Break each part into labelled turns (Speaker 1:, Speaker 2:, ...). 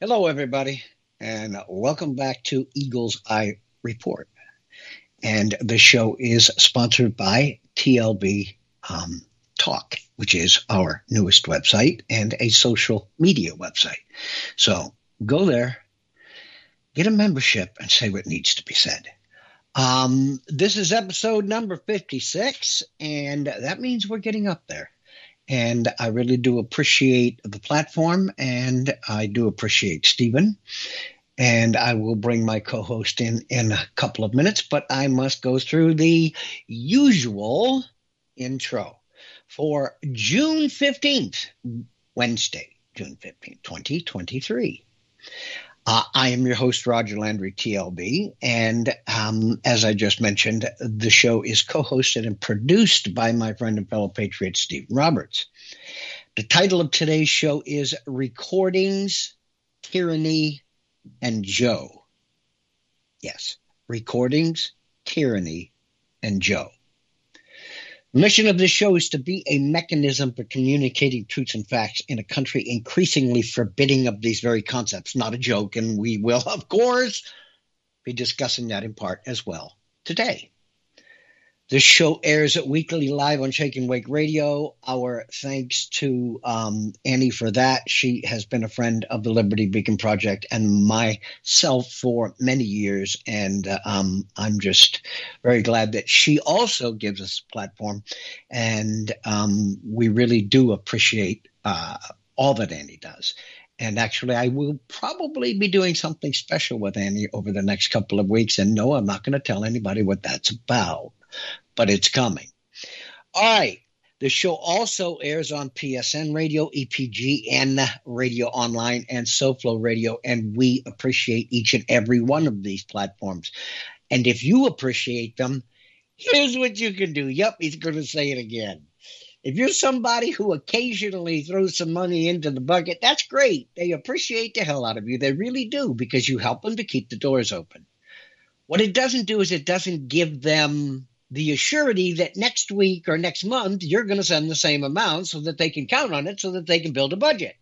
Speaker 1: Hello, everybody, and welcome back to Eagle's Eye Report. And the show is sponsored by TLB Talk, which is our newest website and a social media website. So go there, get a membership, and say what needs to be said. This is episode number 56, and that means we're getting up there. And I really do appreciate the platform, and I do appreciate Stephen. And I will bring my co-host in a couple of minutes, but I must go through the usual intro for June 15th, Wednesday, June 15th, 2023. I am your host, Roger Landry, TLB, and as I just mentioned, the show is co-hosted and produced by my friend and fellow patriot, Stephen Roberts. The title of today's show is Recordings, Tyranny, and Joe. Yes, Recordings, Tyranny, and Joe. The mission of this show is to be a mechanism for communicating truths and facts in a country increasingly forbidding of these very concepts. Not a joke, and we will, of course, be discussing that in part as well today. This show airs weekly live on Shake and Wake Radio. Our thanks to Annie for that. She has been a friend of the Liberty Beacon Project and myself for many years, and I'm just very glad that she also gives us a platform, and we really do appreciate all that Annie does. And actually, I will probably be doing something special with Annie over the next couple of weeks, and no, I'm not going to tell anybody what that's about. But it's coming. All right. The show also airs on PSN Radio, EPGN Radio Online, and SoFlo Radio, and we appreciate each and every one of these platforms. And if you appreciate them, here's what you can do. Yep, he's going to say it again. If you're somebody who occasionally throws some money into the bucket, that's great. They appreciate the hell out of you. They really do, because you help them to keep the doors open. What it doesn't do is it doesn't give them the assurity that next week or next month you're going to send the same amount so that they can count on it, so that they can build a budget.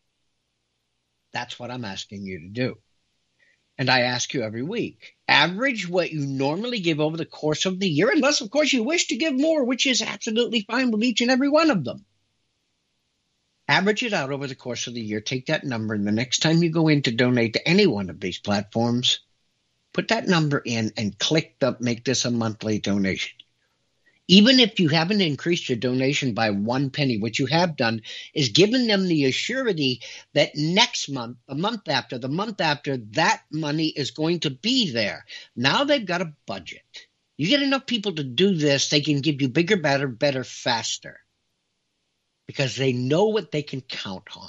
Speaker 1: That's what I'm asking you to do. And I ask you every week, average what you normally give over the course of the year, unless, of course, you wish to give more, which is absolutely fine with each and every one of them. Average it out over the course of the year. Take that number, and the next time you go in to donate to any one of these platforms, put that number in and click the make this a monthly donation. Even if you haven't increased your donation by 1 penny, what you have done is given them the assurity that next month, the month after, that money is going to be there. Now they've got a budget. You get enough people to do this, they can give you bigger, better, faster, because they know what they can count on.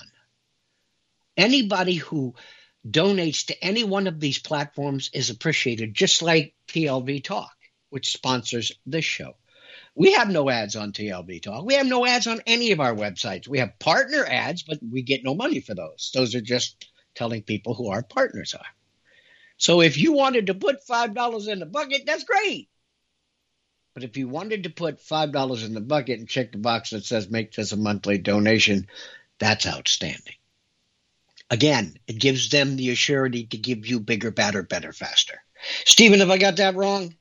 Speaker 1: Anybody who donates to any one of these platforms is appreciated, just like TLB Talk, which sponsors this show. We have no ads on TLB Talk. We have no ads on any of our websites. We have partner ads, but we get no money for those. Those are just telling people who our partners are. So if you wanted to put $5 in the bucket, that's great. But if you wanted to put $5 in the bucket and check the box that says make this a monthly donation, that's outstanding. Again, it gives them the assurity to give you bigger, better, faster. Stephen, have I got that wrong?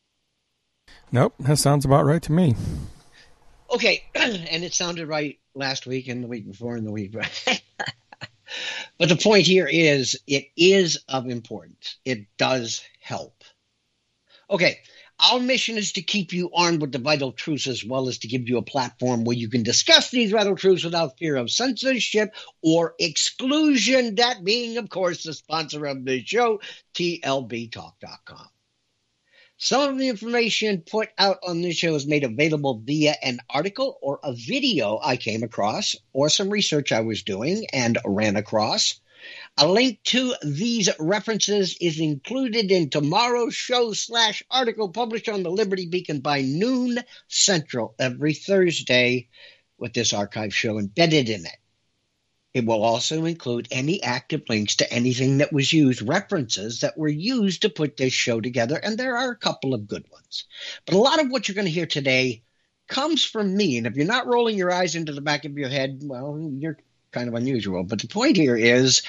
Speaker 2: Nope, that sounds about right to me.
Speaker 1: Okay, and it sounded right last week and the week before and the week before. But the point here is it is of importance. It does help. Okay, our mission is to keep you armed with the vital truths, as well as to give you a platform where you can discuss these vital truths without fear of censorship or exclusion, that being, of course, the sponsor of the show, TLBTalk.com. Some of the information put out on this show is made available via an article or a video I came across, or some research I was doing and ran across. A link to these references is included in tomorrow's show/article published on the Liberty Beacon by noon Central every Thursday, with this archive show embedded in it. It will also include any active links to anything that was used, references that were used to put this show together, and there are a couple of good ones. But a lot of what you're going to hear today comes from me, and if you're not rolling your eyes into the back of your head, well, you're kind of unusual. But the point here is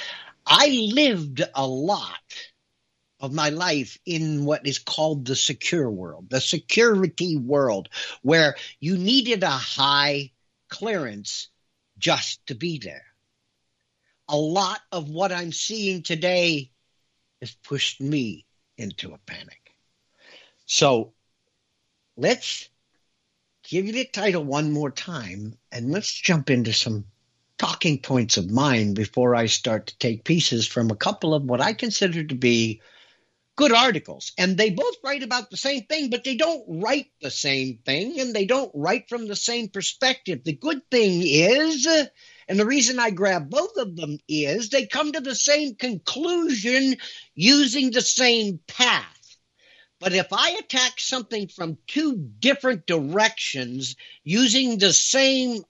Speaker 1: I lived a lot of my life in what is called the secure world, the security world, where you needed a high clearance just to be there. A lot of what I'm seeing today has pushed me into a panic. So let's give you the title one more time, and let's jump into some talking points of mine before I start to take pieces from a couple of what I consider to be good articles. And they both write about the same thing, but they don't write the same thing, and they don't write from the same perspective. The good thing is, and the reason I grab both of them is they come to the same conclusion using the same path. But if I attack something from two different directions using the same,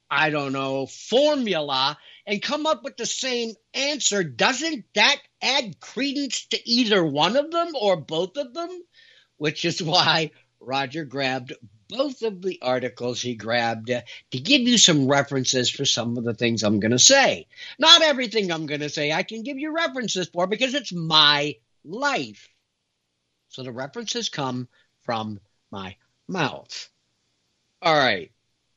Speaker 1: formula and come up with the same answer, doesn't that add credence to either one of them or both of them? Which is why Roger grabbed both of the articles he grabbed to give you some references for some of the things I'm going to say. Not everything I'm going to say I can give you references for because it's my life. So the references come from my mouth. All right.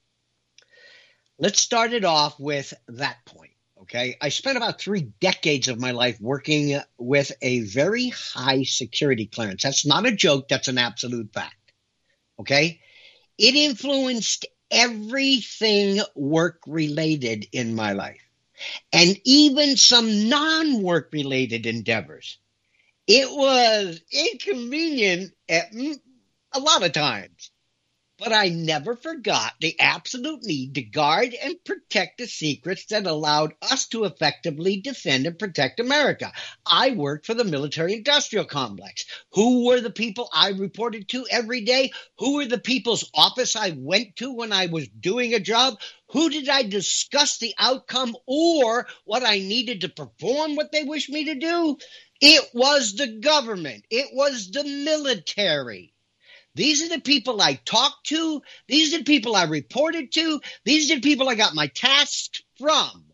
Speaker 1: Let's start it off with that point, okay? I spent about 3 decades of my life working with a very high security clearance. That's not a joke. That's an absolute fact, okay? It influenced everything work-related in my life, and even some non-work related endeavors. It was inconvenient at a lot of times, but I never forgot the absolute need to guard and protect the secrets that allowed us to effectively defend and protect America. I worked for the military-industrial complex. Who were the people I reported to every day? Who were the people's office I went to when I was doing a job? Who did I discuss the outcome or what I needed to perform what they wished me to do? It was the government. It was the military. These are the people I talked to. These are the people I reported to. These are the people I got my tasks from.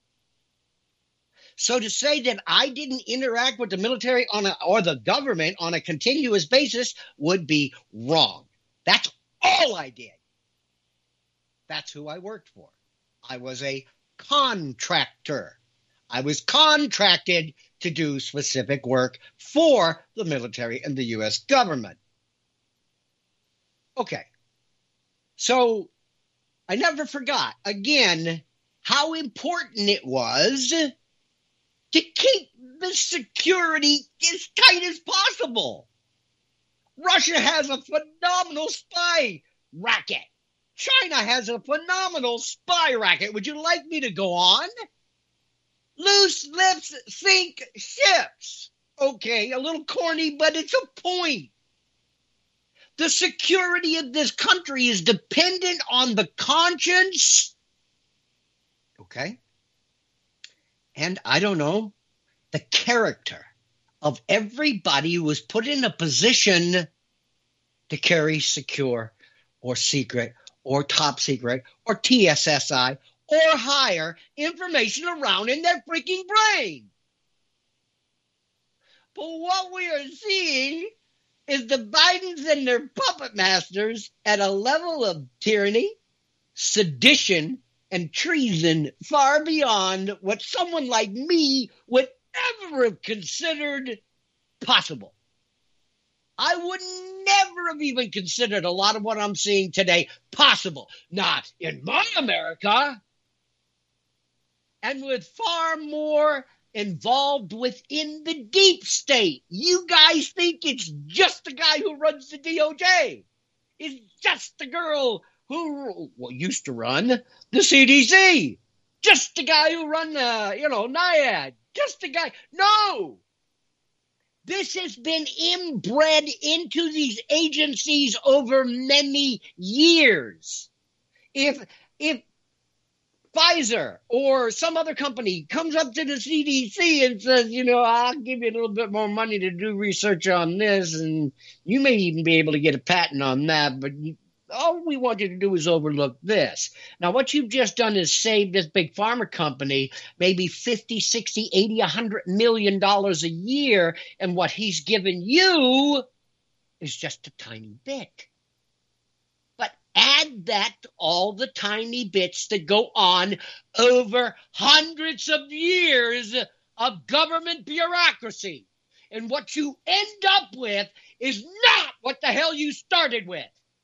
Speaker 1: So to say that I didn't interact with the military or the government on a continuous basis would be wrong. That's all I did. That's who I worked for. I was a contractor. I was contracted to do specific work for the military and the U.S. government. Okay. So I never forgot, again, how important it was to keep the security as tight as possible. Russia has a phenomenal spy racket. China has a phenomenal spy racket. Would you like me to go on? Loose lips sink ships. Okay, a little corny, but it's a point. The security of this country is dependent on the conscience. Okay? And the character of everybody who was put in a position to carry secure or secret or top secret or TSSI or higher information around in their freaking brain. But what we are seeing is the Bidens and their puppet masters at a level of tyranny, sedition, and treason far beyond what someone like me would ever have considered possible. I would never have even considered a lot of what I'm seeing today possible. Not in my America. And with far more involved within the deep state. You guys think it's just the guy who runs the DOJ. It's just the girl who used to run the CDC. Just the guy who run NIAID. Just the guy. No. This has been inbred into these agencies over many years. If Pfizer or some other company comes up to the CDC and says, I'll give you a little bit more money to do research on this, and you may even be able to get a patent on that, but
Speaker 3: all we want you to do is overlook this. Now, what you've just done is save this big pharma company maybe 50, 60, 80, $100 million a year, and what he's given you is just a tiny bit. But add that to all the tiny bits that go on over hundreds of years of government bureaucracy. And what you end up with is not what the hell you started with.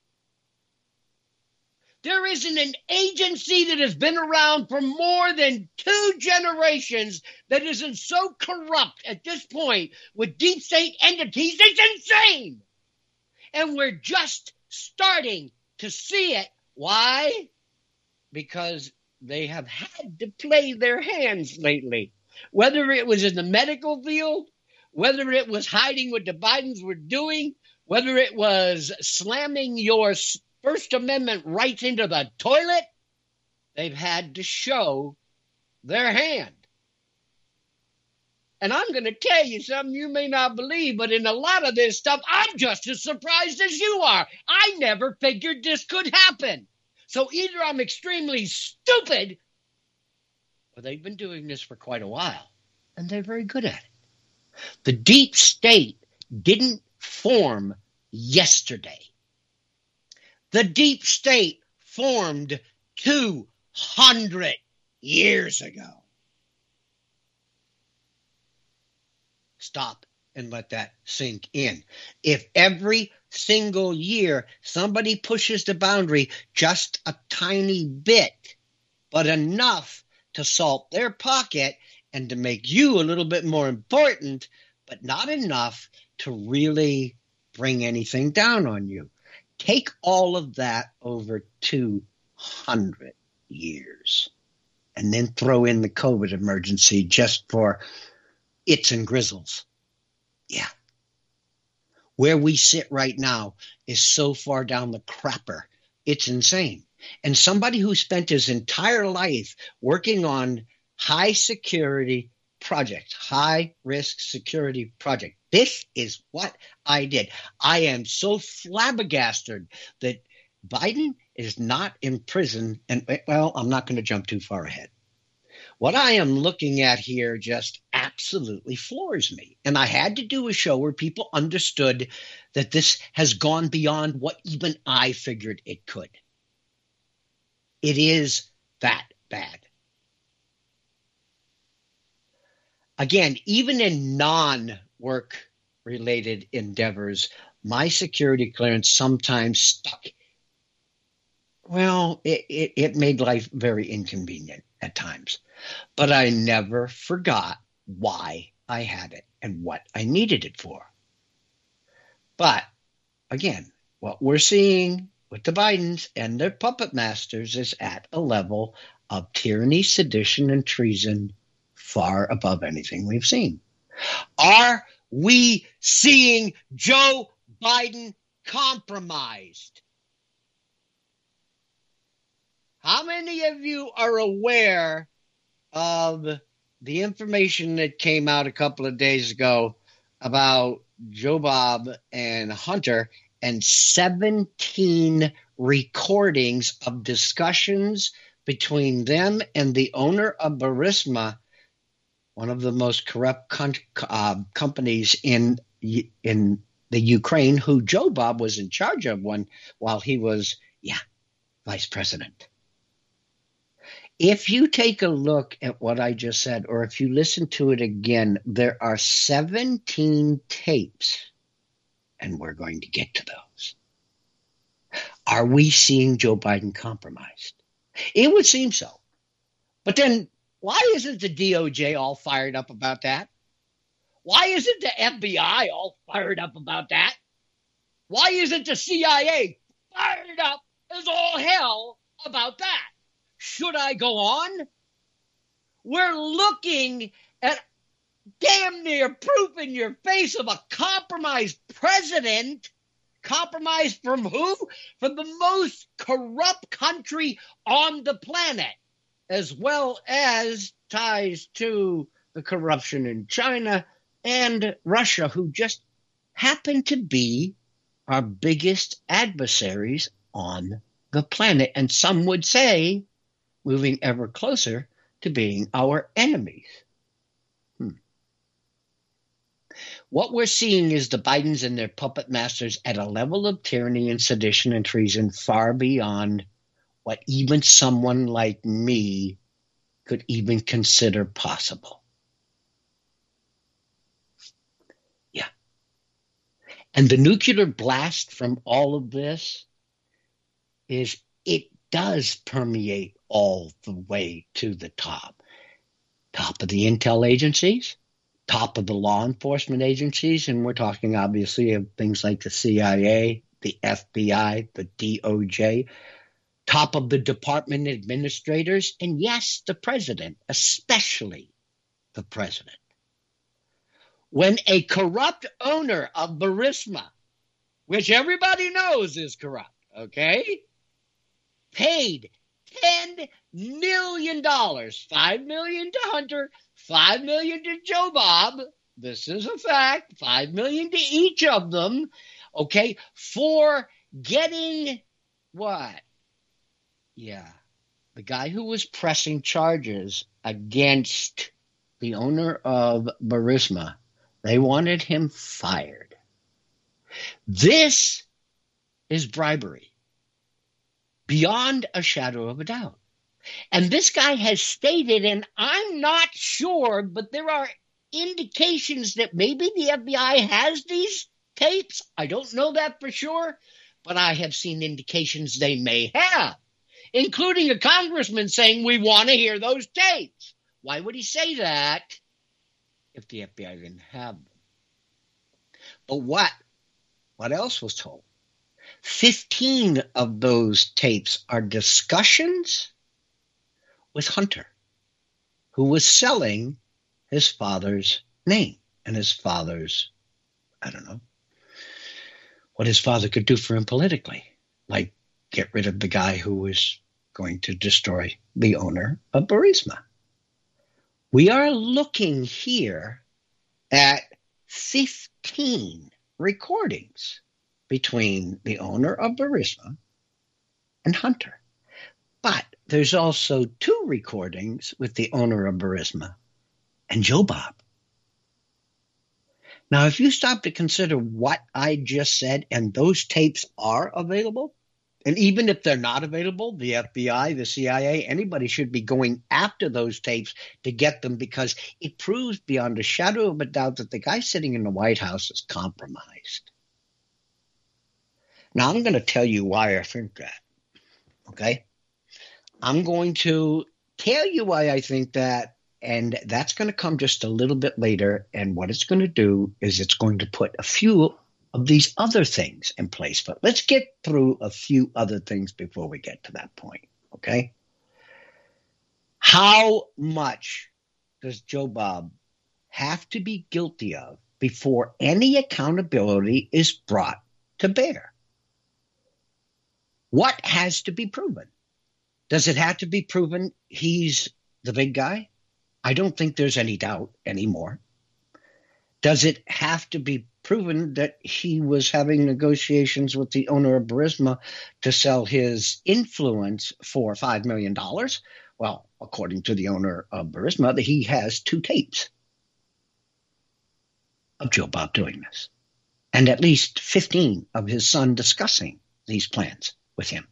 Speaker 3: There isn't an agency that has been around for more than 2 generations that isn't so corrupt at this point with deep state entities. It's insane. And we're just starting to see it. Why? Because they have had to play their hands lately. Whether it was in the medical field, whether it was hiding what the Bidens were doing, whether it was slamming your First Amendment rights into the toilet, they've had to show their hand. And I'm going to tell you something you may not believe, but in a lot of this stuff, I'm just as surprised as you are. I never figured this could happen. So either I'm extremely stupid, or they've been doing this for quite a while, and they're very good at it. The deep state didn't form yesterday. The deep state formed 200 years ago. Stop and let that sink in. If every single year somebody pushes the boundary just a tiny bit, but enough to salt their pocket and to make you a little bit more important, but not enough to really bring anything down on you. Take all of that over 200 years and then throw in the COVID emergency just for its and grizzles. Yeah. Where we sit right now is so far down the crapper. It's insane. And somebody who spent his entire life working on high security project, high risk security project. This is what I did. I am so flabbergasted that Biden is not in prison. And well, I'm not going to jump too far ahead. What I am looking at here just absolutely floors me. And I had to do a show where people understood that this has gone beyond what even I figured it could. It is that bad. Again, even in non-work related endeavors, my security clearance sometimes stuck. Well, it made life very inconvenient at times, but I never forgot why I had it and what I needed it for. But again, what we're seeing with the Bidens and their puppet masters is at a level of tyranny, sedition, and treason far above anything we've seen. Are we seeing Joe Biden compromised? How many of you are aware of the information that came out a couple of days ago about Joe Bob and Hunter and 17 recordings of discussions between them and the owner of Burisma, one of the most corrupt companies in the Ukraine, who Joe Bob was in charge of while he was, vice president. If you take a look at what I just said, or if you listen to it again, there are 17 tapes, and we're going to get to those. Are we seeing Joe Biden compromised? It would seem so. But then why isn't the DOJ all fired up about that? Why isn't the FBI all fired up about that? Why isn't the CIA fired up as all hell about that? Should I go on? We're looking at damn near proof in your face of a compromised president. Compromised from who? From the most corrupt country on the planet, as well as ties to the corruption in China and Russia, who just happen to be our biggest adversaries
Speaker 1: on the planet. And some would say moving ever closer to being our enemies. What we're seeing is the Bidens and their puppet masters at a level of tyranny and sedition and treason far beyond what even someone like me could even consider possible. Yeah. And the nuclear blast from all of this is it does permeate all the way to the top. Top of the intel agencies, top of the law enforcement agencies, and we're talking obviously of things like the CIA, the FBI, the DOJ, top of the department administrators, and yes, the president, especially the president. When a corrupt owner of Burisma, which everybody knows is corrupt, okay, paid $10 million, $5 million to Hunter, $5 million to Joe Bob. This is a fact. $5 million to each of them. Okay, for getting what? Yeah, the guy who was pressing charges against the owner of Burisma. They wanted him fired. This is bribery, beyond a shadow of a doubt. And this guy has stated, and I'm not sure, but there are indications that maybe the FBI has these tapes. I don't know that for sure, but I have seen indications they may have, including a congressman saying, we want to hear those tapes. Why would he say that if the FBI didn't have them? But what else was told? 15 of those tapes are discussions with Hunter, who was selling his father's name and his father's, I don't know, what his father could do for him politically, like get rid of the guy who was going to destroy the owner of Burisma. We are looking here at 15 recordings between the owner of Burisma and Hunter. But there's also 2 recordings with the owner of Burisma and Joe Bob. Now, if you stop to consider what I just said, and those tapes are available, and even if they're not available, the FBI, the CIA, anybody should be going after those tapes to get them, because it proves beyond a shadow of a doubt that the guy sitting in the White House is compromised. Now, I'm going to tell you why I think that, okay? I'm going to tell you why I think that, and that's going to come just a little bit later, and what it's going to do is it's going to put a few of these other things in place. But let's get through a few other things before we get to that point, okay? How much does Joe Bob have to be guilty of before any accountability is brought to bear? What has to be proven? Does it have to be proven he's the big guy? I don't think there's any doubt anymore. Does it have to be proven that he was having negotiations with the owner of Burisma to sell his influence for $5 million? Well, according to the owner of Burisma, he has 2 tapes of Joe Bob doing this, and at least 15 of his son discussing these plans with him.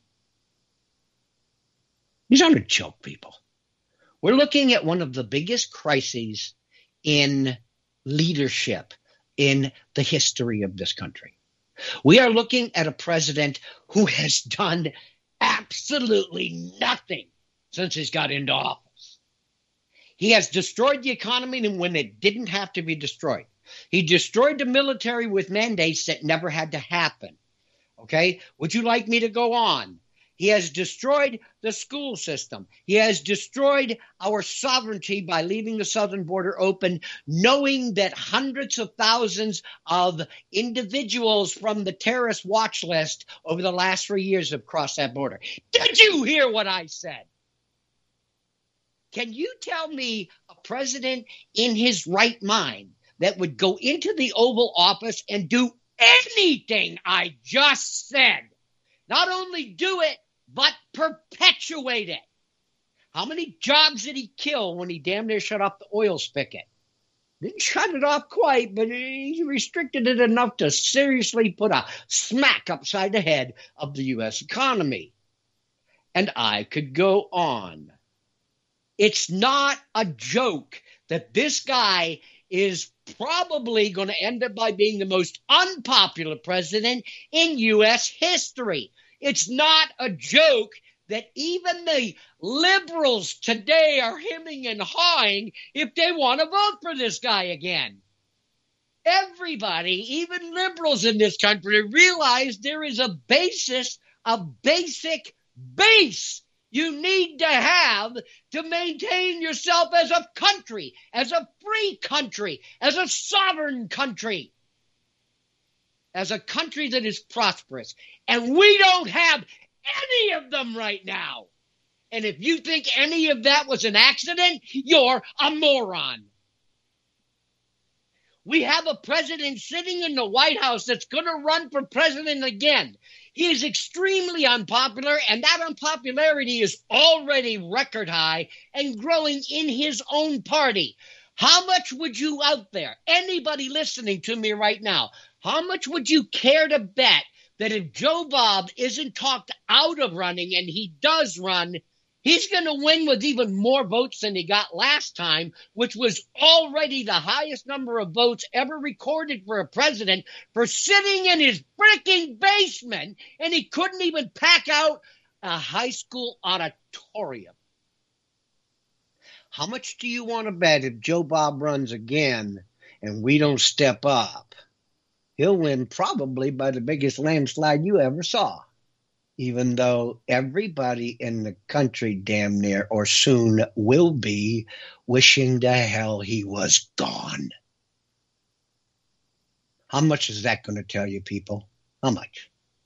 Speaker 1: These aren't a joke, people. We're looking at one of the biggest crises in leadership in the history of this country. We are looking at a president who has done absolutely nothing since he's got into office. He has destroyed the economy when it didn't have to be destroyed. He destroyed the military with mandates that never had to happen. Okay? Would you like me to go on? He has destroyed the school system. He has destroyed our sovereignty by leaving the southern border open, knowing that hundreds of thousands of individuals from the terrorist watch list over the last 3 years have crossed that border. Did you hear what I said? Can you tell me a president in his right mind that would go into the Oval Office and do anything I just said?
Speaker 3: Not only do it, but perpetuate it. How many jobs did he kill when he damn near shut off the oil spigot? Didn't shut it off quite, but he restricted it enough to seriously put a smack upside the head of the U.S. economy. And I could go on. It's not a joke that this guy is probably going to end up by being the most unpopular president in U.S. history. It's not a joke that even the liberals today are hemming and hawing if they want to vote for this guy again. Everybody, even liberals in this country, realize there is a basis, a basic base you need to have to maintain yourself as a country, as a free country, as a sovereign country, as a country that is prosperous. And we don't have any of them right now. And if you think any of that was an accident, you're a moron. We have a president sitting in the White House that's going to run for president again. He is extremely unpopular, and that unpopularity is already record high and growing in his own party. How much would you out there, anybody listening to me right now, how much would you care to bet that if Joe Bob isn't talked out of running and he does run, he's going to win with even more votes than he got last time, which was already the highest number of votes ever recorded for a president for sitting in his freaking basement, and he couldn't even pack out a high school auditorium. How much do you want to bet if Joe Bob runs again and we don't step up? He'll win probably by the biggest landslide you ever saw, even though everybody in the country damn near or soon will be wishing to hell he was gone. How much is that going to tell you, people? How much?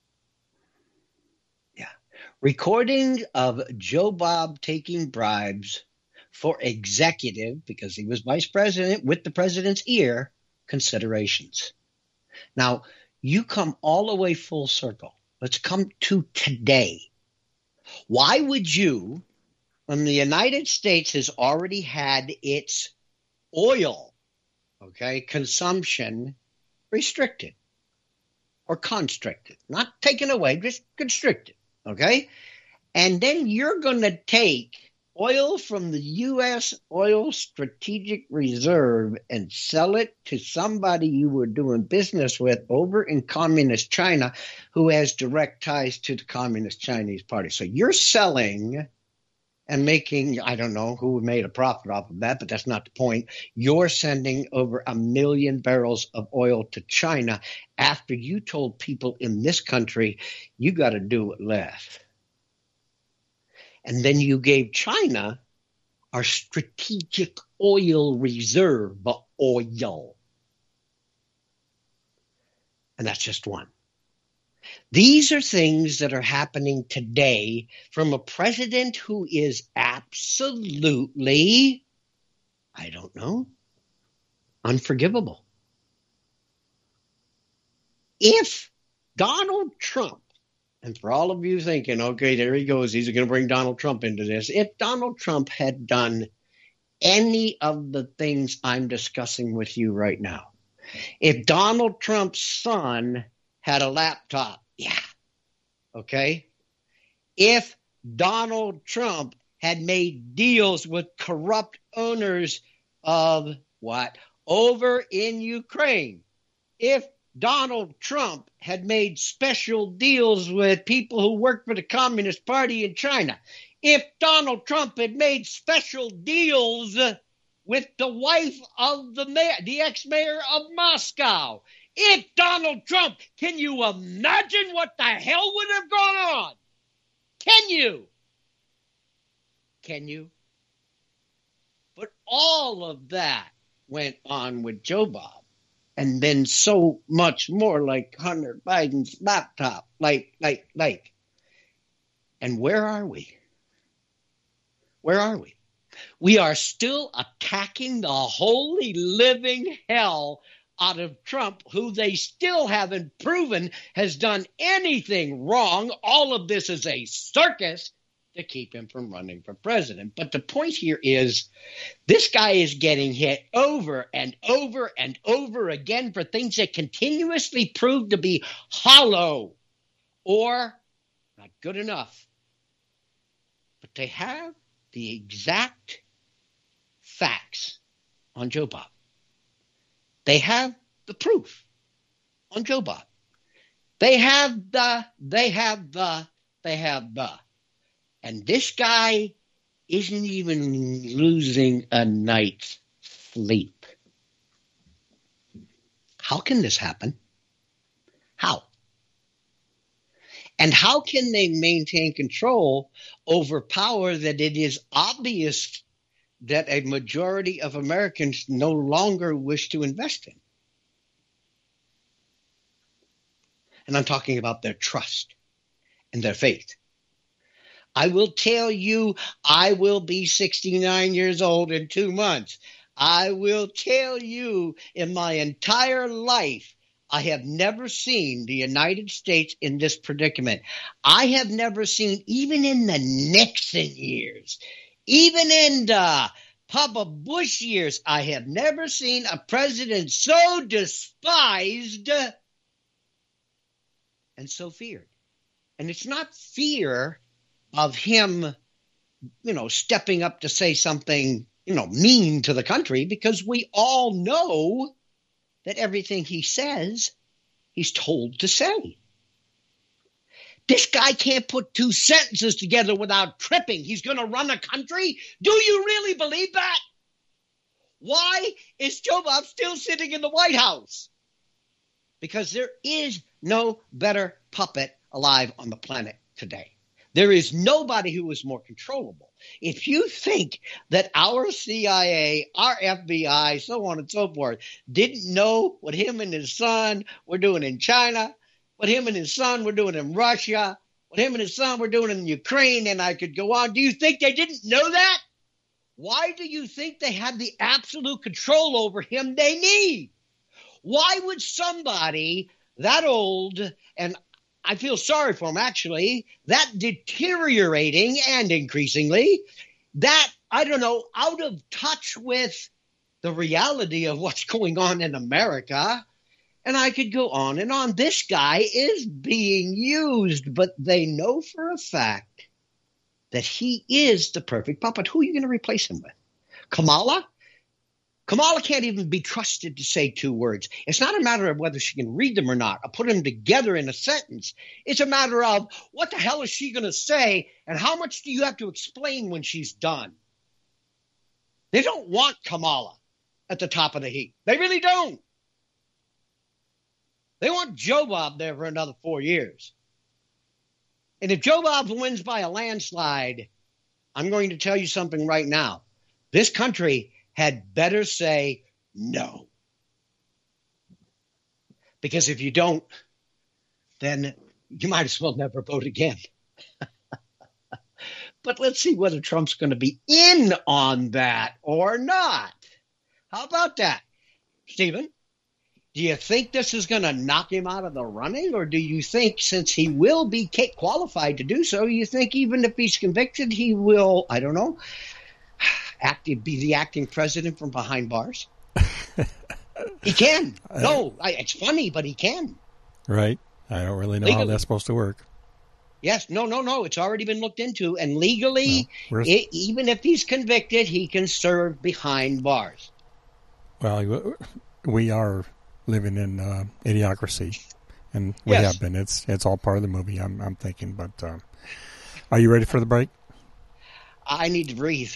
Speaker 3: Yeah. Recording of Joe Bob taking bribes for executive, because he was vice president with the president's ear, considerations. Now, you come all the way full circle. Let's come to today. Why would you, when the United States has already had its oil, consumption restricted or constricted, not taken away, just constricted, and then you're going to take oil from the U.S. Oil Strategic Reserve and sell it to somebody you were doing business with over in communist China who has direct ties to the Communist Chinese Party. So you're selling and making, I don't know who made a profit off of that, but that's not the point. You're sending over 1 million barrels of oil to China after you told people in this country, you got to do it less. And then you gave China our strategic oil reserve oil. And that's just one. These are things that are happening today from a president who is absolutely, I don't know, unforgivable. If Donald Trump, and for all of you thinking, okay, there he goes, he's going to bring Donald Trump into this. If Donald Trump had done any of the things I'm discussing with you right now, if Donald Trump's son had a laptop, if Donald Trump had made deals with corrupt owners of what? Over in Ukraine, if Donald Trump had made special deals with people who worked for the Communist Party in China, if Donald Trump had made special deals with the wife of the ex-mayor of Moscow, if Donald Trump, can you imagine what the hell would have gone on? Can you? Can you? But all of that went on with Joe Bob. And then so much more, like Hunter Biden's laptop, like. And where are we? Where are we? We are still attacking the holy living hell out of Trump, who they still haven't proven has done anything wrong. All of this is a circus to keep him from running for president. But the point here is this guy is getting hit over and over and over again for things that continuously prove to be hollow or not good enough. But they have the exact facts on Joe Bob. They have the proof on Joe Bob. They have the. And this guy isn't even losing a night's sleep. How can this happen? How? And how can they maintain control over power that it is obvious that a majority of Americans no longer wish to invest in? And I'm talking about their trust and their faith. I will tell you, I will be 69 years old in 2 months. I will tell you, in my entire life, I have never seen the United States in this predicament. I have never seen, even in the Nixon years, even in the Papa Bush years, I have never seen a president so despised and so feared. And it's not fear of him, stepping up to say something, mean to the country, because we all know that everything he says, he's told to say. This guy can't put 2 sentences together without tripping. He's going to run a country? Do you really believe that? Why is Joe Bob still sitting in the White House? Because there is no better puppet alive on the planet today. There is nobody who is more controllable. If you think that our CIA, our FBI, so on and so forth, didn't know what him and his son were doing in China, what him and his son were doing in Russia, what him and his son were doing in Ukraine, and I could go on, do you think they didn't know that? Why do you think they had the absolute control over him they need? Why would somebody that old, and I feel sorry for him, actually, that deteriorating and increasingly, that, out of touch with the reality of what's going on in America, and I could go on and on. This guy is being used, but they know for a fact that he is the perfect puppet. Who are you going to replace him with? Kamala? Kamala can't even be trusted to say 2 words. It's not a matter of whether she can read them or not, or put them together in a sentence. It's a matter of what the hell is she going to say, and how much do you have to explain when she's done? They don't want Kamala at the top of the heap. They really don't. They want Joe Bob there for another 4 years. And if Joe Bob wins by a landslide, I'm going to tell you something right now. This country had better say no. Because if you don't, then you might as well never vote again. But let's see whether Trump's going to be in on that or not. How about that, Stephen? Do you think this is going to knock him out of the running? Or do you think, since he will be qualified to do so, you think even if he's convicted, he will, be the acting president from behind bars? He can. It's funny, but he can.
Speaker 2: Right. I don't really know legally how that's supposed to work.
Speaker 3: Yes. No. It's already been looked into. And legally, even if he's convicted, he can serve behind bars. Well,
Speaker 2: we are living in idiocracy, and we have been. It's all part of the movie, I'm thinking. But are you ready for the break?
Speaker 3: I need to breathe.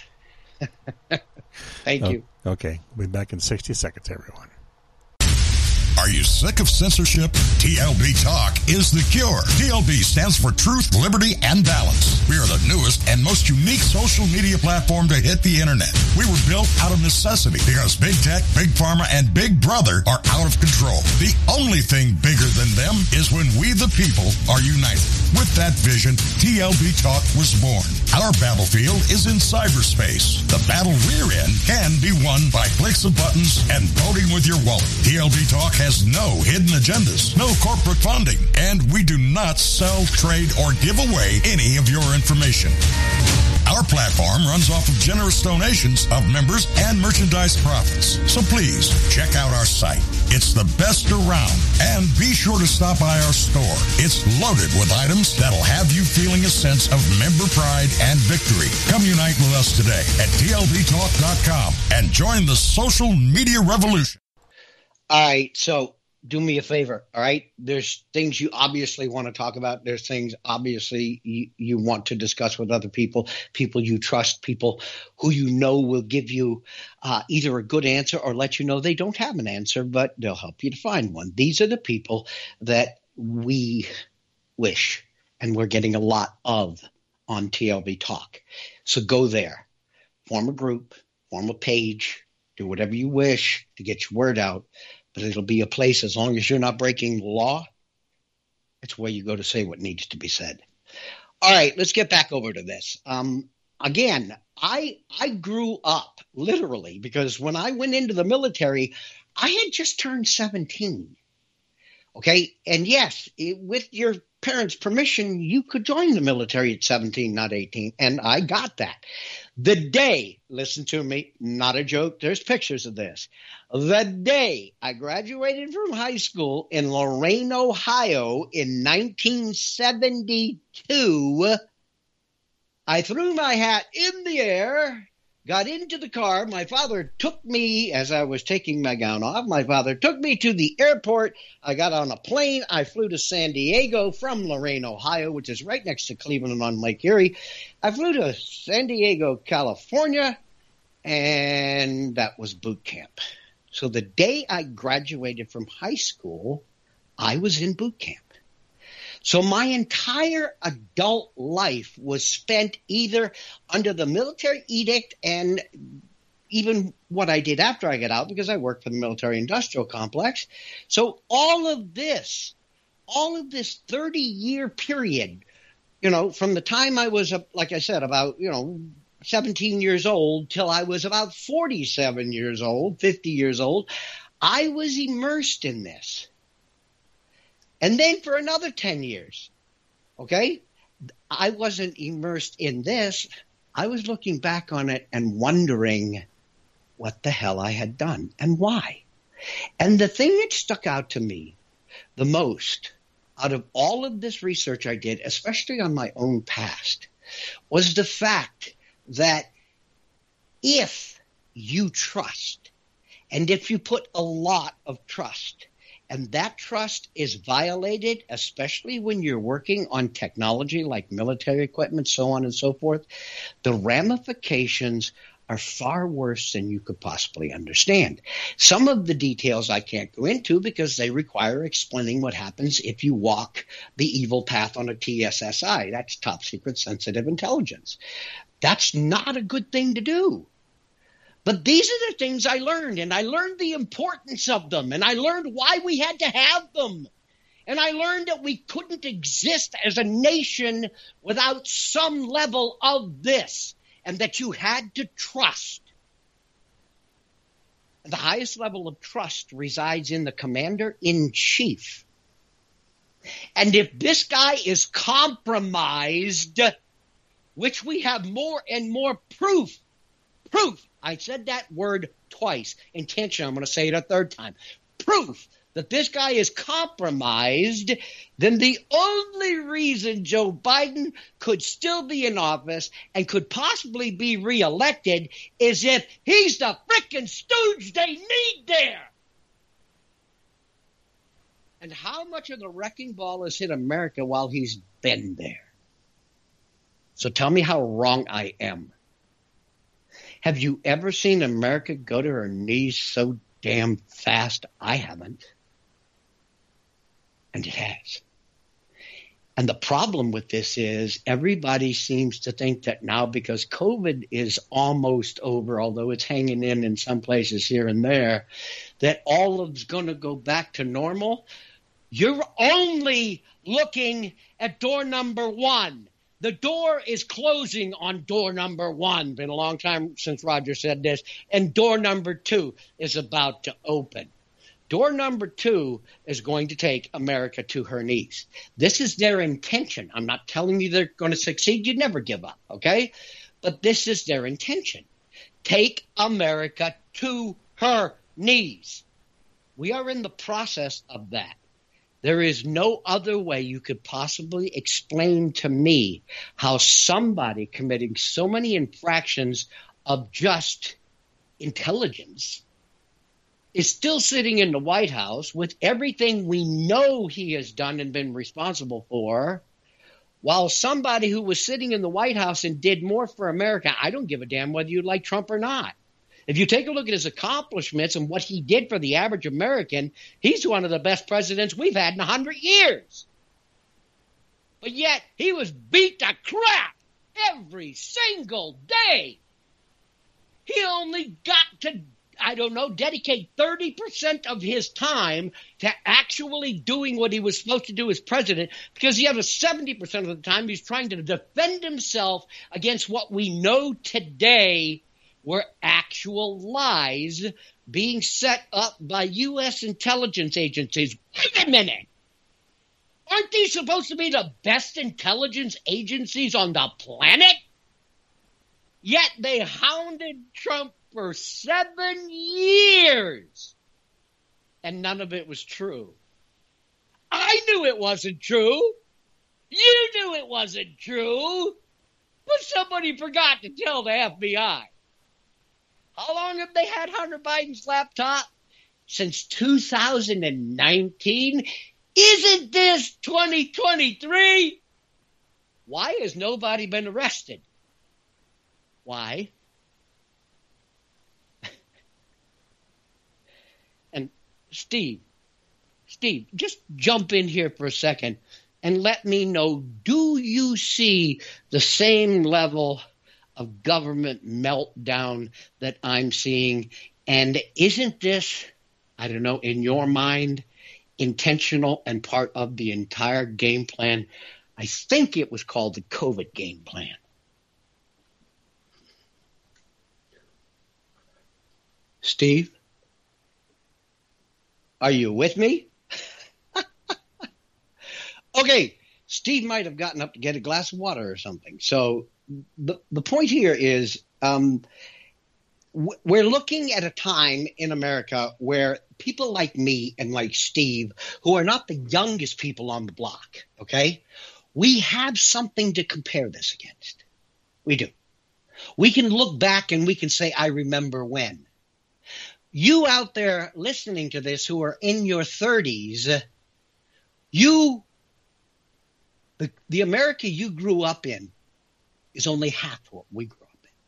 Speaker 3: Thank you.
Speaker 2: Okay. We'll be back in 60 seconds, everyone.
Speaker 4: Are you sick of censorship? TLB Talk is the cure. TLB stands for Truth, Liberty, and Balance. We are the newest and most unique social media platform to hit the internet. We were built out of necessity because Big Tech, Big Pharma, and Big Brother are out of control. The only thing bigger than them is when we the people are united. With that vision, TLB Talk was born. Our battlefield is in cyberspace. The battle we're in can be won by clicks of buttons and voting with your wallet. TLB Talk has no hidden agendas, no corporate funding, and we do not sell, trade, or give away any of your information. Our platform runs off of generous donations of members and merchandise profits. So please check out our site. It's the best around. And be sure to stop by our store. It's loaded with items that'll have you feeling a sense of member pride and victory. Come unite with us today at TLBTalk.com and join the social media revolution.
Speaker 3: All right, so do me a favor, all right? There's things you obviously want to talk about. There's things obviously you want to discuss with other people you trust, people who you know will give you either a good answer or let you know they don't have an answer, but they'll help you to find one. These are the people that we wish, and we're getting a lot of on TLB Talk. So go there, form a group, form a page, do whatever you wish to get your word out. But it'll be a place, as long as you're not breaking the law, it's where you go to say what needs to be said. All right, let's get back over to this. Again, I grew up literally because when I went into the military, I had just turned 17. Okay, and yes, with your parents' permission, you could join the military at 17, not 18, and I got that. The day, listen to me, not a joke, there's pictures of this. The day I graduated from high school in Lorain, Ohio in 1972, I threw my hat in the air, got into the car. My father took me, as I was taking my gown off, my father took me to the airport. I got on a plane. I flew to San Diego from Lorain, Ohio, which is right next to Cleveland on Lake Erie. I flew to San Diego, California, and that was boot camp. So the day I graduated from high school, I was in boot camp. So my entire adult life was spent either under the military edict and even what I did after I got out, because I worked for the military industrial complex. So all of this 30-year period, from the time I was, like I said, about, 17 years old till I was about 47 years old, 50 years old, I was immersed in this. And then for another 10 years, okay, I wasn't immersed in this. I was looking back on it and wondering what the hell I had done and why. And the thing that stuck out to me the most out of all of this research I did, especially on my own past, was the fact that if you trust, and if you put a lot of trust, and that trust is violated, especially when you're working on technology like military equipment, so on and so forth, the ramifications are far worse than you could possibly understand. Some of the details I can't go into because they require explaining what happens if you walk the evil path on a TSSI. That's top secret sensitive intelligence. That's not a good thing to do. But these are the things I learned, and I learned the importance of them, and I learned why we had to have them. And I learned that we couldn't exist as a nation without some level of this, and that you had to trust. The highest level of trust resides in the commander-in-chief. And if this guy is compromised, which we have more and more proof, I said that word twice intentionally. I'm going to say it a third time. Proof that this guy is compromised, then the only reason Joe Biden could still be in office and could possibly be reelected is if he's the frickin' stooge they need there. And how much of the wrecking ball has hit America while he's been there? So tell me how wrong I am. Have you ever seen America go to her knees so damn fast? I haven't. And it has. And the problem with this is everybody seems to think that now, because COVID is almost over, although it's hanging in some places here and there, that all of it's going to go back to normal. You're only looking at door number one. The door is closing on door number 1. Been a long time since Roger said this. And door number 2 is about to open. Door number 2 is going to take America to her knees. This is their intention. I'm not telling you they're going to succeed. You never give up, okay? But this is their intention. Take America to her knees. We are in the process of that. There is no other way you could possibly explain to me how somebody committing so many infractions of just intelligence is still sitting in the White House with everything we know he has done and been responsible for, while somebody who was sitting in the White House and did more for America, I don't give a damn whether you like Trump or not. If you take a look at his accomplishments and what he did for the average American, he's one of the best presidents we've had in 100 years. But yet he was beat to crap every single day. He only got to, dedicate 30% of his time to actually doing what he was supposed to do as president, because the other 70% of the time he's trying to defend himself against what we know today were actual lies being set up by U.S. intelligence agencies. Wait a minute. Aren't these supposed to be the best intelligence agencies on the planet? Yet they hounded Trump for 7 years. And none of it was true. I knew it wasn't true. You knew it wasn't true. But somebody forgot to tell the FBI. How long have they had Hunter Biden's laptop? Since 2019? Isn't this 2023? Why has nobody been arrested? Why? And Steve, just jump in here for a second and let me know, do you see the same level of government meltdown that I'm seeing? And isn't this, I don't know, in your mind, intentional and part of the entire game plan? I think it was called the COVID game plan. Steve, are you with me? Okay, Steve might have gotten up to get a glass of water or something. So the point here is we're looking at a time in America where people like me and like Steve, who are not the youngest people on the block, okay, we have something to compare this against. We do. We can look back and we can say, I remember when. You out there listening to this who are in your 30s, the America you grew up in is only half what we grew up in.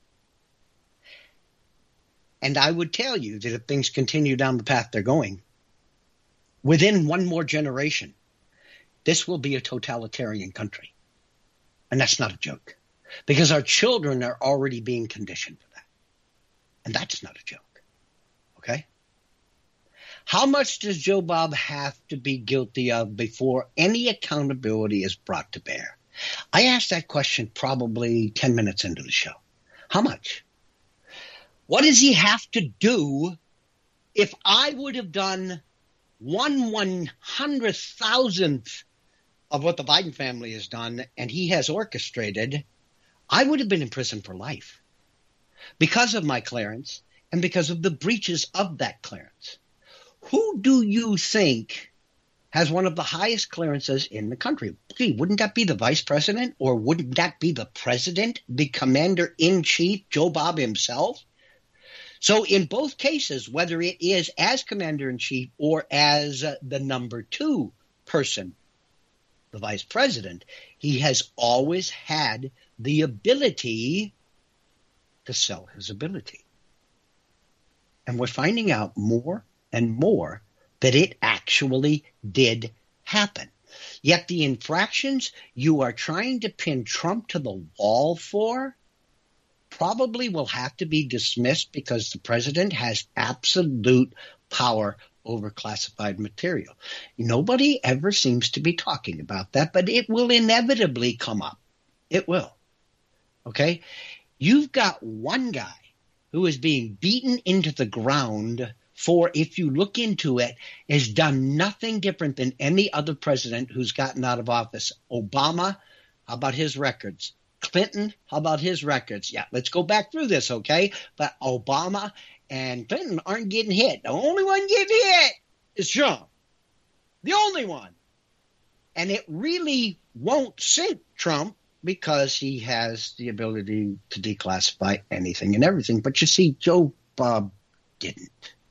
Speaker 3: And I would tell you that if things continue down the path they're going, within one more generation, this will be a totalitarian country. And that's not a joke, because our children are already being conditioned for that. And that's not a joke. Okay? How much does Joe Bob have to be guilty of before any accountability is brought to bear? I asked that question probably 10 minutes into the show. How much? What does he have to do? If I would have done 1/100,000th of what the Biden family has done and he has orchestrated, I would have been in prison for life because of my clearance and because of the breaches of that clearance. Who do you think has one of the highest clearances in the country? Gee, wouldn't that be the vice president, or wouldn't that be the president, the commander-in-chief, Joe Bob himself? So in both cases, whether it is as commander-in-chief or as the number 2 person, the vice president, he has always had the ability to sell his ability. And we're finding out more and more that it actually did happen. Yet the infractions you are trying to pin Trump to the wall for probably will have to be dismissed because the president has absolute power over classified material. Nobody ever seems to be talking about that, but it will inevitably come up
Speaker 1: It will. Okay? You've got one guy who is being beaten into the ground for, if you look into it, has done nothing different than any other president who's gotten out of office. Obama, how about his records? Clinton, how about his records? Yeah, let's go back through this, okay? But Obama and Clinton aren't getting hit. The only one getting hit is Trump. The only one. And it really won't sink Trump because he has the ability to declassify anything and everything. But you see, Joe Bob didn't.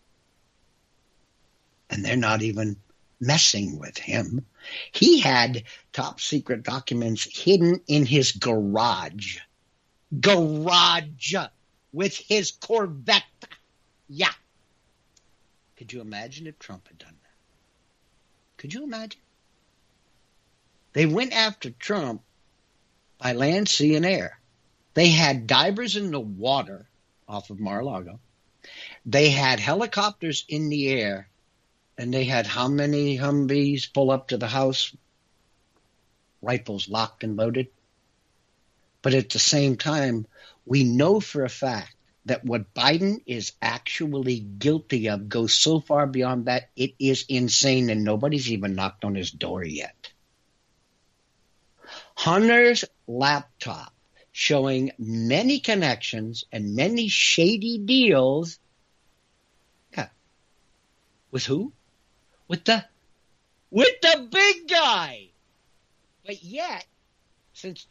Speaker 1: And they're not even messing with him. He had top secret documents hidden in his garage. Garage with his Corvette. Yeah. Could you imagine if Trump had done that? Could you imagine? They went after Trump by land, sea, and air. They had divers in the water off of Mar-a-Lago. They had helicopters in the air. And they had how many Humvees pull up to the house? Rifles locked and loaded. But at the same time, we know for a fact that what Biden is actually guilty of goes so far beyond that, it is insane, and nobody's even knocked on his door yet. Hunter's laptop showing many connections and many shady deals. Yeah. With who? With the big guy. But yet, since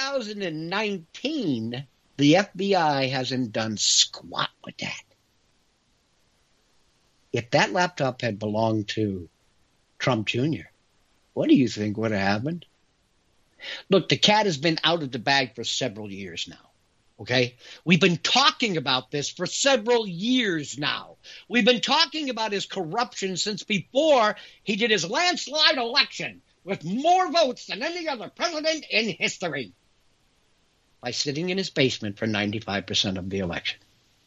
Speaker 1: 2019, the FBI hasn't done squat with that. If that laptop had belonged to Trump Jr., what do you think would have happened? Look, the cat has been out of the bag for several years now. Okay? We've been talking about this for several years now. We've been talking about his corruption since before he did his landslide election with more votes than any other president in history by sitting in his basement for 95% of the election.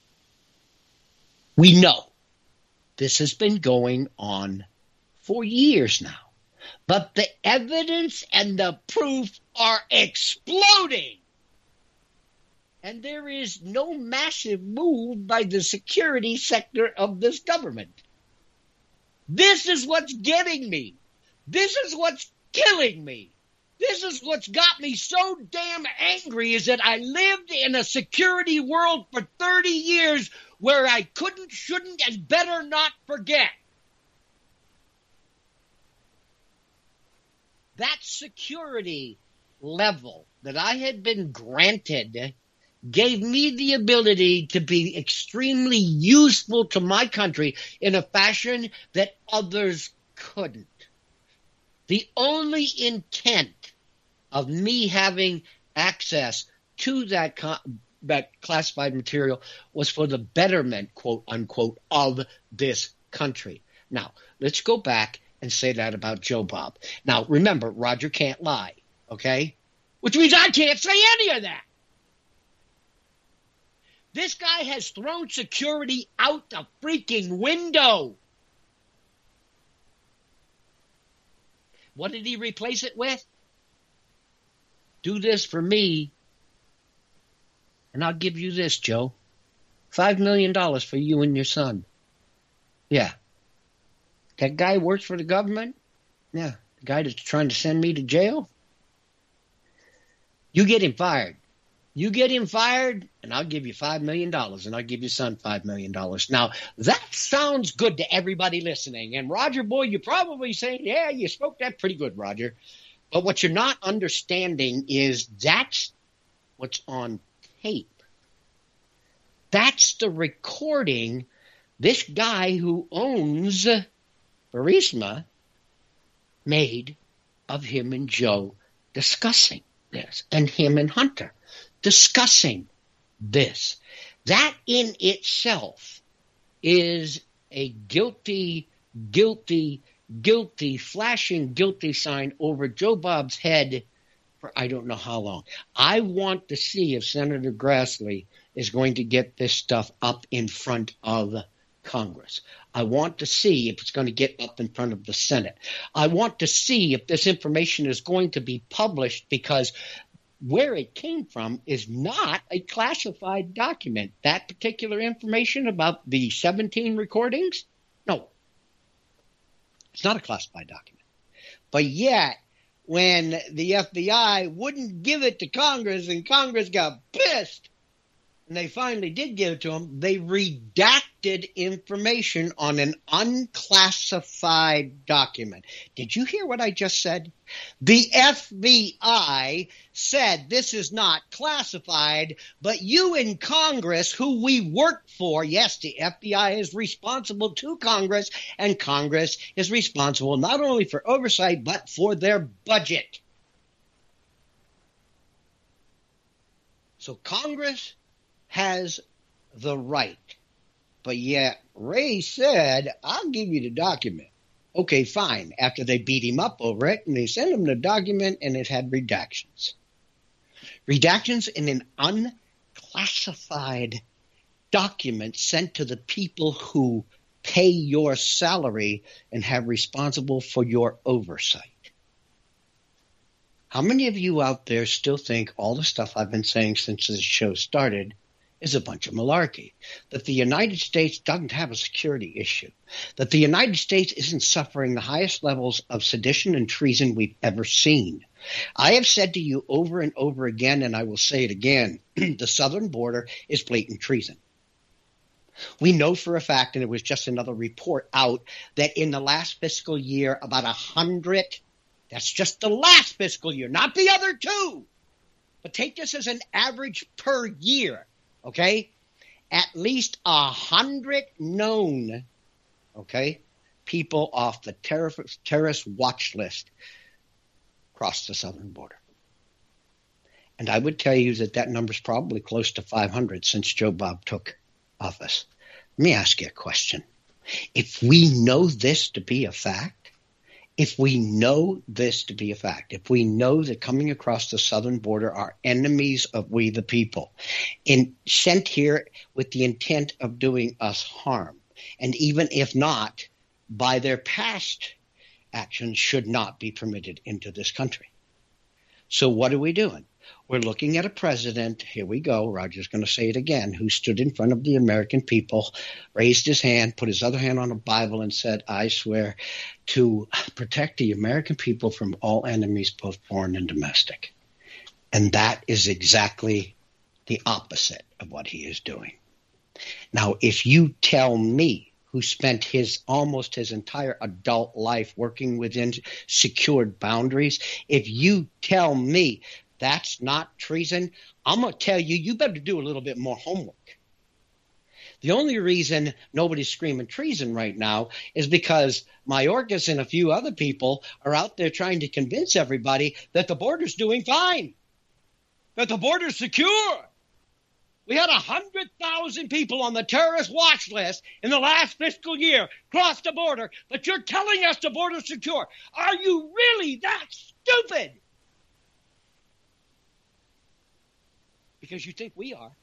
Speaker 1: We know this has been going on for years now, but the evidence and the proof are exploding. And there is no massive move by the security sector of this government. This is what's getting me. This is what's killing me. This is what's got me so damn angry, is that I lived in a security world for 30 years where I couldn't, shouldn't, and better not forget. That security level that I had been granted gave me the ability to be extremely useful to my country in a fashion that others couldn't. The only intent of me having access to that classified material was for the betterment, quote unquote, of this country. Now, let's go back and say that about Joe Bob. Now, remember, Roger can't lie, okay? Which means I can't say any of that. This guy has thrown security out the freaking window. What did he replace it with? Do this for me, and I'll give you this, Joe. $5 million for you and your son. Yeah. That guy works for the government? Yeah. The guy that's trying to send me to jail? You get him fired. You get him fired, and I'll give you $5 million, and I'll give your son $5 million. Now, that sounds good to everybody listening. And, Roger, boy, you're probably saying, yeah, you spoke that pretty good, Roger. But what you're not understanding is that's what's on tape. That's the recording this guy who owns Burisma made of him and Joe discussing this, and him and Hunter discussing this. That in itself is a guilty, flashing guilty sign over Joe Bob's head for I don't know how long. I want to see if Senator Grassley is going to get this stuff up in front of Congress. I want to see if it's going to get up in front of the Senate. I want to see if this information is going to be published, because
Speaker 3: where it came from is not a classified document. That particular information about the 17 recordings, no, it's not a classified document. But yet, when the FBI wouldn't give it to Congress and Congress got pissed, and they finally did give it to them, they redacted information on an unclassified document. Did you hear what I just said? The FBI said this is not classified, but you in Congress, who we work for, yes, the FBI is responsible to Congress, and Congress is responsible not only for oversight, but for their budget. So Congress has the right. But yet Ray said, I'll give you the document. Okay, fine. After they beat him up over it, and they sent him the document, and it had redactions. Redactions in an unclassified document sent to the people who pay your salary and have responsible for your oversight. How many of you out there still think all the stuff I've been saying since this show started is a bunch of malarkey? That the United States doesn't have a security issue, that the United States isn't suffering the highest levels of sedition and treason we've ever seen. I have said to you over and over again, and I will say it again, the southern border is blatant treason. We know for a fact, and it was just another report out, that in the last fiscal year, about 100, that's just the last fiscal year, not the other two, but take this as an average per year. Okay, at least 100 known, people off the terrorist watch list crossed the southern border. And I would tell you that number is probably close to 500 since Joe Bob took office. Let me ask you a question. If we know this to be a fact, if we know that coming across the southern border are enemies of we the people, and sent here with the intent of doing us harm, and even if not, by their past actions should not be permitted into this country. So what are we doing? We're looking at a president, here we go, Roger's going to say it again, who stood in front of the American people, raised his hand, put his other hand on a Bible and said, I swear to protect the American people from all enemies, both foreign and domestic. And that is exactly the opposite of what he is doing. Now, if you tell me, who spent almost his entire adult life working within secured boundaries, if you tell me that's not treason, I'm going to tell you, you better do a little bit more homework. The only reason nobody's screaming treason right now is because Mayorkas and a few other people are out there trying to convince everybody that the border's doing fine, that the border's secure. We had 100,000 people on the terrorist watch list in the last fiscal year cross the border, but you're telling us the border's secure. Are you really that stupid? Because you think we are.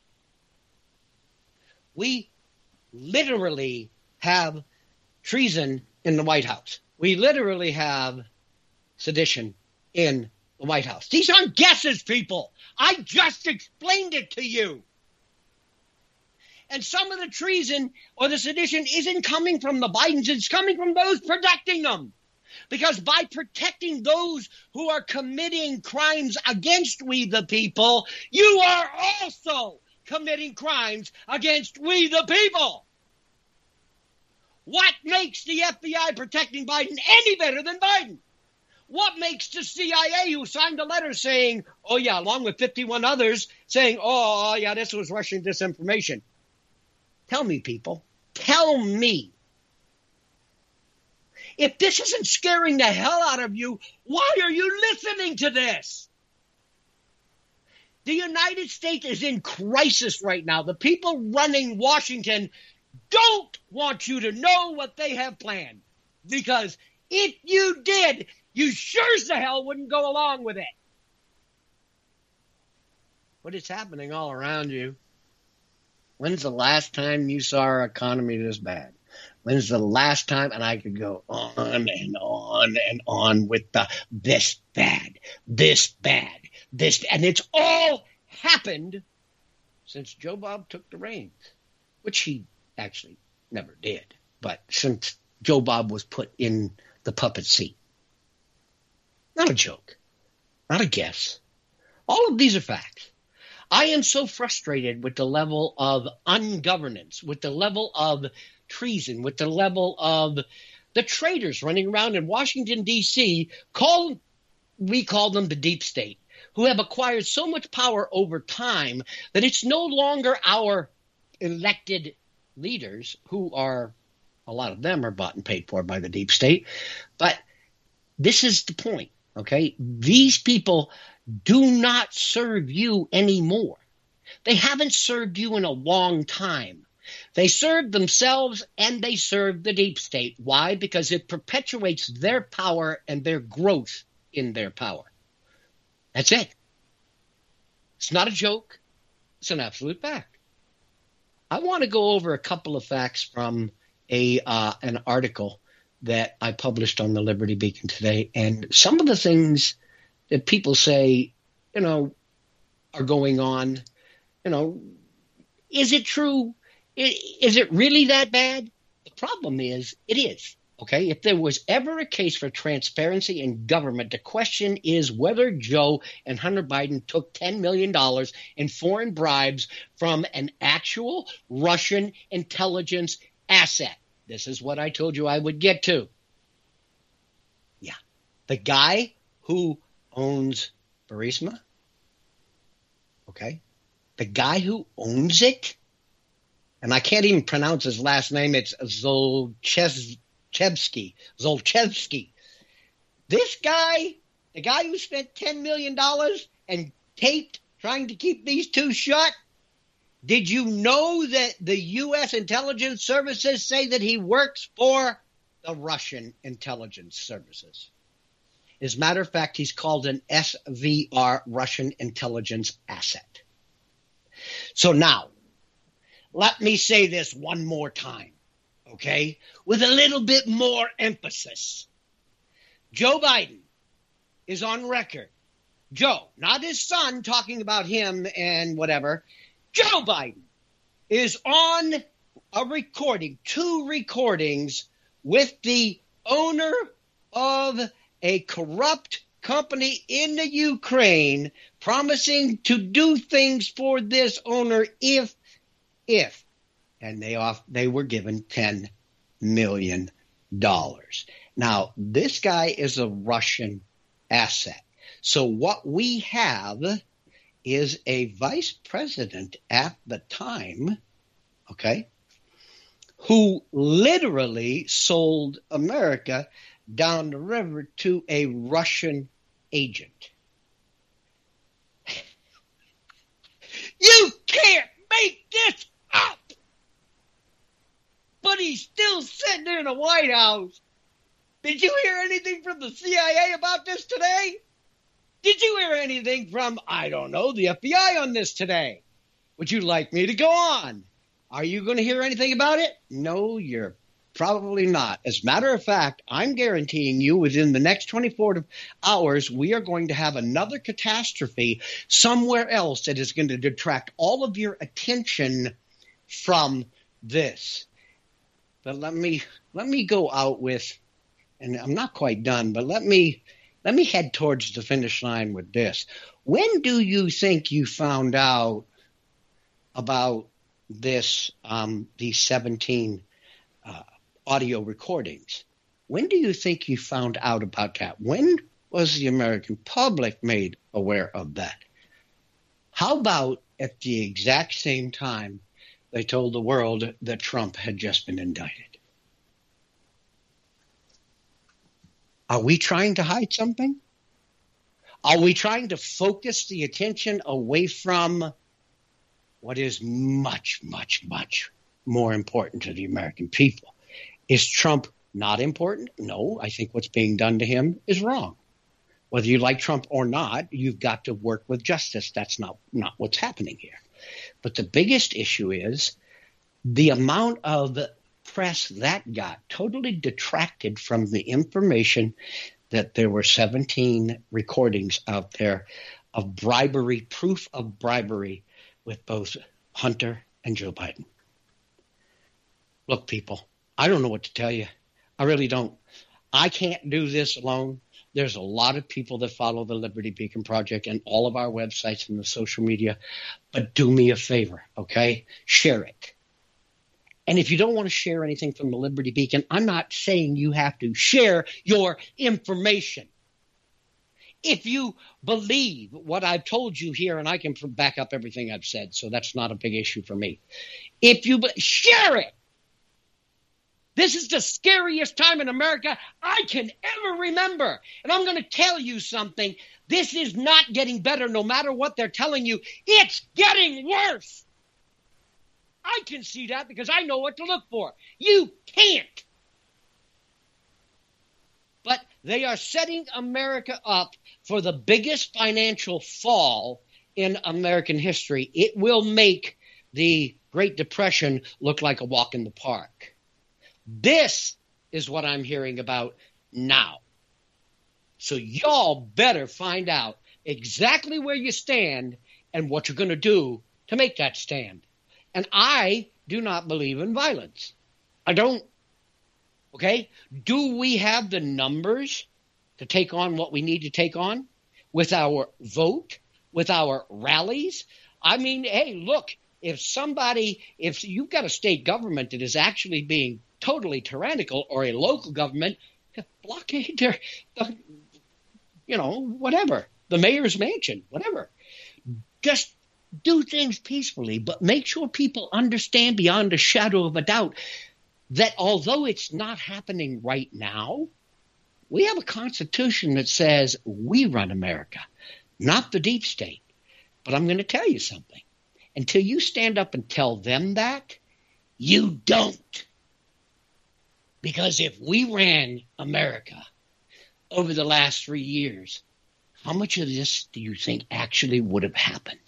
Speaker 3: We literally have treason in the White House. We literally have sedition in the White House. These aren't guesses, people. I just explained it to you. And some of the treason or the sedition isn't coming from the Bidens. It's coming from those protecting them. Because by protecting those who are committing crimes against we the people, you are also committing crimes against we the people. What makes the FBI protecting Biden any better than Biden? What makes the CIA, who signed a letter saying, oh yeah, along with 51 others, saying, oh yeah, this was Russian disinformation? Tell me, people. Tell me. If this isn't scaring the hell out of you, why are you listening to this? The United States is in crisis right now. The people running Washington don't want you to know what they have planned. Because if you did, you sure as the hell wouldn't go along with it. But it's happening all around you. When's the last time you saw our economy this bad? When's the last time? And I could go on and on and on with the this bad, this, and it's all happened since Joe Bob took the reins, which he actually never did, but since Joe Bob was put in the puppet seat. Not a joke, not a guess. All of these are facts. I am so frustrated with the level of ungovernance, with the level of treason, with the level of the traitors running around in Washington, D.C., we call them the deep state, who have acquired so much power over time that it's no longer our elected leaders, who are, a lot of them are bought and paid for by the deep state. But this is the point, okay? These people do not serve you anymore. They haven't served you in a long time. They serve themselves and they serve the deep state. Why? Because it perpetuates their power and their growth in their power. That's it. It's not a joke. It's an absolute fact. I want to go over a couple of facts from an article that I published on the Liberty Beacon today. And some of the things that people say, are going on, is it true? Is it really that bad? The problem is, it is. Okay, if there was ever a case for transparency in government, the question is whether Joe and Hunter Biden took $10 million in foreign bribes from an actual Russian intelligence asset. This is what I told you I would get to. Yeah, the guy who owns Burisma, okay, the guy who owns it, and I can't even pronounce his last name, it's Zolchevsky. This guy, the guy who spent $10 million and taped trying to keep these two shut, did you know that the U.S. intelligence services say that he works for the Russian intelligence services? As a matter of fact, he's called an SVR, Russian intelligence asset. So now, let me say this one more time. Okay, with a little bit more emphasis. Joe Biden is on record. Joe, not his son talking about him and whatever. Joe Biden is on a recording, 2 recordings with the owner of a corrupt company in the Ukraine, promising to do things for this owner if. And they were given $10 million. Now, this guy is a Russian asset. So what we have is a vice president at the time, okay, who literally sold America down the river to a Russian agent. You can't make this up! But he's still sitting there in the White House. Did you hear anything from the CIA about this today? Did you hear anything from, I don't know, the FBI on this today? Would you like me to go on? Are you going to hear anything about it? No, you're probably not. As a matter of fact, I'm guaranteeing you within the next 24 hours, we are going to have another catastrophe somewhere else that is going to detract all of your attention from this. But let me go out with, and I'm not quite done, but let me head towards the finish line with this. When do you think you found out about this, these 17 audio recordings? When do you think you found out about that? When was the American public made aware of that? How about at the exact same time they told the world that Trump had just been indicted? Are we trying to hide something? Are we trying to focus the attention away from what is much, much, much more important to the American people? Is Trump not important? No, I think what's being done to him is wrong. Whether you like Trump or not, you've got to work with justice. That's not what's happening here. But the biggest issue is the amount of press that got totally detracted from the information that there were 17 recordings out there of bribery, proof of bribery with both Hunter and Joe Biden. Look, people, I don't know what to tell you. I really don't. I can't do this alone. There's a lot of people that follow the Liberty Beacon Project and all of our websites and the social media. But do me a favor, okay? Share it. And if you don't want to share anything from the Liberty Beacon, I'm not saying you have to share your information. If you believe what I've told you here, and I can back up everything I've said, so that's not a big issue for me. If you share it. This is the scariest time in America I can ever remember. And I'm going to tell you something. This is not getting better no matter what they're telling you. It's getting worse. I can see that because I know what to look for. You can't. But they are setting America up for the biggest financial fall in American history. It will make the Great Depression look like a walk in the park. This is what I'm hearing about now. So y'all better find out exactly where you stand and what you're going to do to make that stand. And I do not believe in violence. I don't. Okay? Do we have the numbers to take on what we need to take on with our vote, with our rallies? I mean, hey, look, if you've got a state government that is actually being totally tyrannical, or a local government, blockade their, whatever, the mayor's mansion, whatever. Just do things peacefully, but make sure people understand beyond a shadow of a doubt that although it's not happening right now, we have a constitution that says we run America, not the deep state. But I'm going to tell you something. Until you stand up and tell them that, you don't. Because if we ran America over the last 3 years, how much of this do you think actually would have happened?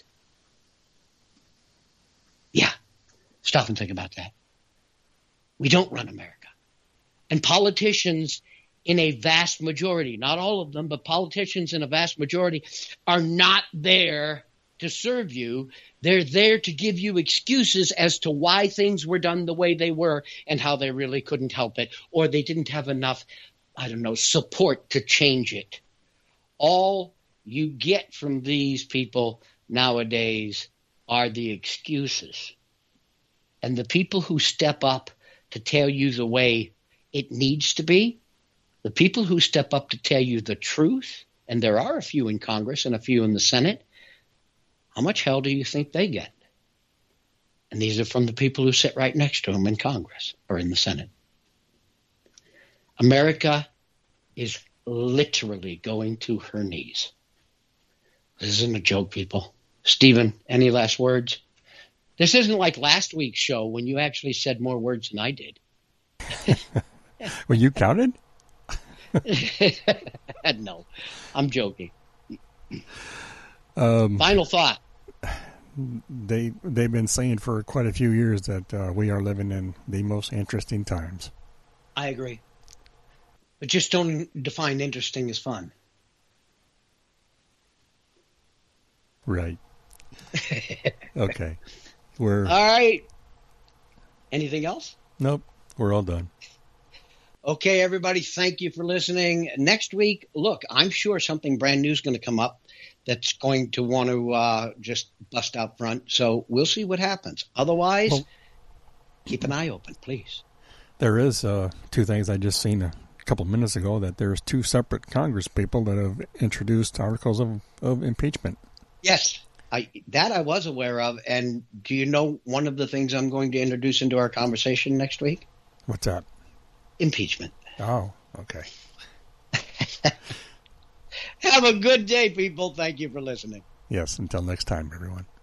Speaker 3: Yeah, stop and think about that. We don't run America. And politicians in a vast majority, not all of them, but politicians in a vast majority are not there to serve you. They're there to give you excuses as to why things were done the way they were and how they really couldn't help it, or they didn't have enough, support to change it. All you get from these people nowadays are the excuses. And the people who step up to tell you the way it needs to be, the people who step up to tell you the truth, and there are a few in Congress and a few in the Senate, how much hell do you think they get? And these are from the people who sit right next to them in Congress or in the Senate. America is literally going to her knees. This isn't a joke, people. Stephen, any last words? This isn't like last week's show when you actually said more words than I did.
Speaker 2: Well, you counted?
Speaker 3: No, I'm joking. Final thought.
Speaker 2: They've been saying for quite a few years that we are living in the most interesting times.
Speaker 3: I agree. But just don't define interesting as fun.
Speaker 2: Right. Okay. All
Speaker 3: right. Anything else?
Speaker 2: Nope. We're all done.
Speaker 3: Okay, everybody, thank you for listening. Next week, look, I'm sure something brand new is going to come up that's going to want to just bust out front. So we'll see what happens. Otherwise, keep an eye open, please.
Speaker 2: There is two things I just seen a couple of minutes ago, that there's two separate Congress people that have introduced articles of impeachment.
Speaker 3: Yes, I was aware of. And do you know one of the things I'm going to introduce into our conversation next week?
Speaker 2: What's that?
Speaker 3: Impeachment.
Speaker 2: Oh, okay.
Speaker 3: Have a good day, people. Thank you for listening.
Speaker 2: Yes, until next time, everyone.